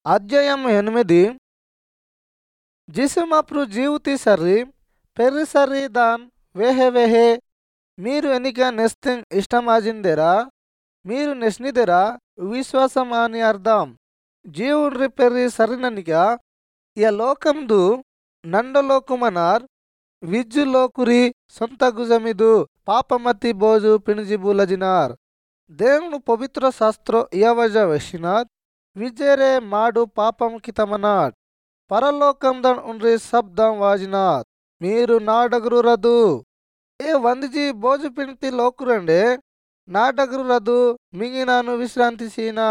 అధ్యాయం 8. జిసుమప్రు జీవుతి సర్రి పెర్రి సర్రి దాన్ వేహే వేహే మీరు ఎనిక నెస్తింగ్ ఇష్టమాజిందెరా మీరు నెస్నిదెరా విశ్వాసం అని అర్థం. జీవుడ్రి పెర్రి సరిననిక ಯ ಲೋಕಂದು ನಂಡಲೋಕುಮನಾರ್ ವಿಜ್ಜು ಲೋಕುರಿ ಸೊಂತ ಗುಜಮಿದು ಪಾಪಮತಿ ಬೋಜು ಪಿಣಿಜಿಬುಲಜಿನಾರ್ దేవుని పవిత్ర శాస్త్ర యవజ వశినాథ్ విజయరే మాడు పాపం కితమనాడ్ పరలోకందన్ ఉండ్రి శబ్దం వాజినాథ్ మీరు నాడగురు రదు ఏ వందిజీ బోజు పింటి లోకురండే నాడగురు రదు మింగినాను విశ్రాంతి సీనా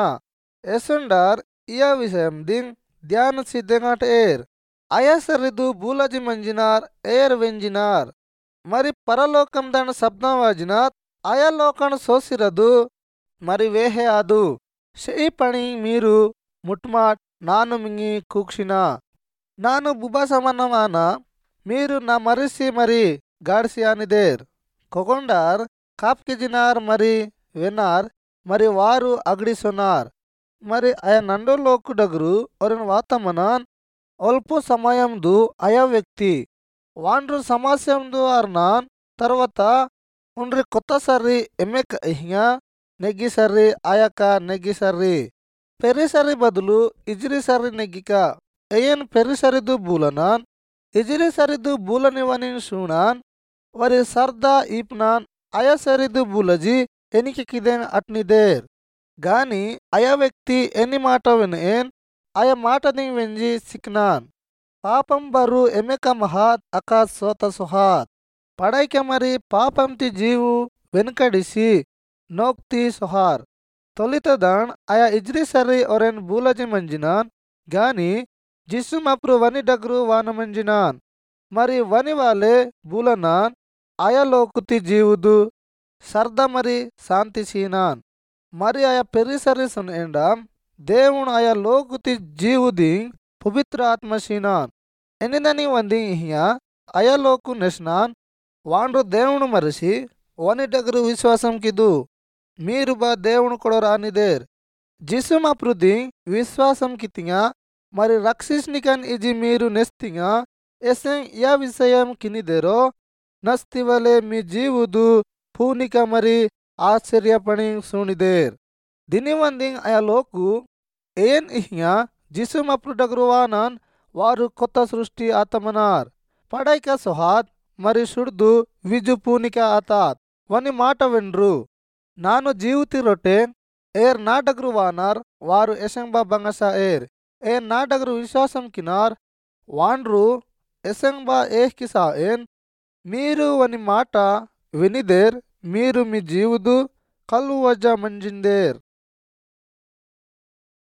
ఎసుండార్ ఇయ విషయం దింగ్ ధ్యాన సిద్ధంగాట ఏర్ అయసరిదు బూలజి మంజినార్ ఏర్ వెంజినార్ మరి పరలోకం దన్ శబ్దం వాజినాథ్ అయలోకను సోసిరదు మరి వేహే ఆదు షెయి పణి మీరు ముట్మాట్ నాను మింగి కూక్షినా నాను బుబాసమన్నమాన మీరు నా మరిసి మరి గాడ్సి అనిదేర్ కొగొండార్ కాప్కిజినార్ మరి వెనార్ మరి వారు అగ్డిసొనార్ మరి అయ నండోలోకు డగురు ఒరిన వాతమనాన్ అల్పు సమయందు అయ వ్యక్తి వాండ్రు సమస్యందు అర్నాన్ తర్వాత ఉండ్రి కొత్త సర్రి ఎమ్మెక ఇహ్యా నెగ్గి సర్రి ఆయక నెగ్గి సర్రి పెర్రి సర్రి బదులు ఇజిరి సర్రి నెగ్గిక ఎయన్ పెర్రి సరిదు బూలనాన్ ఇజిరి సరిదు బూలనివని షూనాన్ వరి సర్దా ఈప్నాన్ అయ సరిదు బూలజి ఎనికిదెన్ అట్నిదేర్ గాని అయ వ్యక్తి ఎన్ని మాట వినేన్ అయ మాటని వెంజి సిక్నాన్ పాపం బరు ఎమెక మహాత్ అకాత్ సోత సుహాత్ పడైక మరి పాపంతి జీవు వెనుకడిసి నోక్తి సుహార్ తొలితదాన్ అయ ఇజ్రి సర్రి ఒరెన్ బూలజి మంజినాన్ గాని జిస్సుమప్రు వని డగ్రు వాన మంజినాన్ మరి వని వాలే బూలనాన్ అయ లోకుతి జీవుదు సర్ద మరి శాంతి సీనాన్ మరి అయ పెర్రి సర్రి సునేండాం దేవుడు అయ లోకుతి జీవుది పవిత్ర ఆత్మ సీనాన్ ఎనిదని వంది ఇహ్యా అయ లోకు నెస్నాన్ వాండ్రు దేవుడు మరిసి వని డగరు విశ్వాసం కిదు మీరు బా దేవుడు కూడా రానిదేర్ జిసుమప్రుది విశ్వాసం కితిగా మరి రక్షిస్నికన్ ఇజి మీరు నెస్తిగా ఎసెం యా విషయం కినిదేరో నస్తివలే మీ జీవుదు పూనిక మరి ఆశ్చర్యపణి సూనిదేర్ దినివందింగ్ అయ లోకు ఏన్ ఇహ్యా జిసుమప్రు డగరువానాన్ వారు కొత్త సృష్టి ఆతమనార్ పడైక సుహాత్ మరి సుడ్దు విజు పూనిక ఆతాత్ వని మాట వెండ్రు నాను జీవుతి రొట్టె ఏర్ నాడగరు వానార్ వారు ఎసంబా బంగస ఏర్ నాడగరు విశ్వాసం కినార్ వాండ్రు ఎసంబా ఏహ్ కిసా ఏన్ మీరు వని మాట వినిదేర్ మీరు మీ జీవుదు కల్లు వజ మంజిందేర్.